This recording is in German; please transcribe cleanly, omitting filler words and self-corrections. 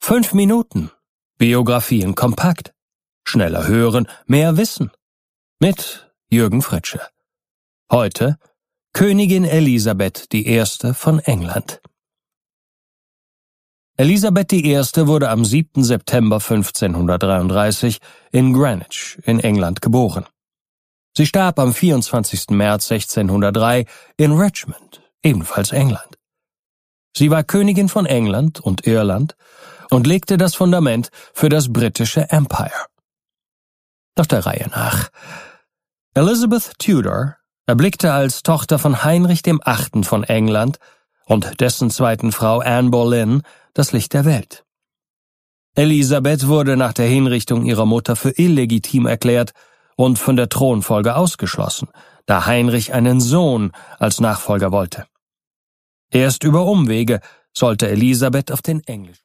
5 Minuten. Biografien kompakt. Schneller hören, mehr wissen. Mit Jürgen Fritsche. Heute Königin Elisabeth I. von England. Elisabeth I. wurde am 7. September 1533 in Greenwich in England geboren. Sie starb am 24. März 1603 in Richmond, ebenfalls England. Sie war Königin von England und Irland und legte das Fundament für das britische Empire. Doch der Reihe nach. Elizabeth Tudor erblickte als Tochter von Heinrich VIII. Von England und dessen zweiten Frau Anne Boleyn das Licht der Welt. Elisabeth wurde nach der Hinrichtung ihrer Mutter für illegitim erklärt und von der Thronfolge ausgeschlossen, da Heinrich einen Sohn als Nachfolger wollte. Erst über Umwege sollte Elisabeth auf den englischen